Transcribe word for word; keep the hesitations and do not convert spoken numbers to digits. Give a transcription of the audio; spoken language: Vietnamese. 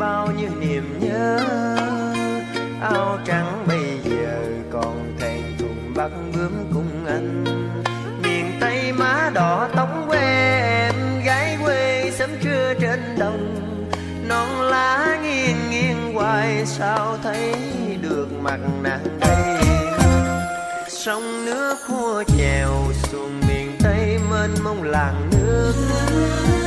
bao nhiêu niềm nhớ. Áo trắng bây giờ còn thèm thuồng bắt bướm cùng anh. Miền Tây má đỏ tóc quê em gái quê sớm trưa trên đồng. Non lá nghiêng nghiêng hoài sao thấy được mặt nàng đây. Sông nước khua chèo xuồng miền Tây mênh mông làng nước.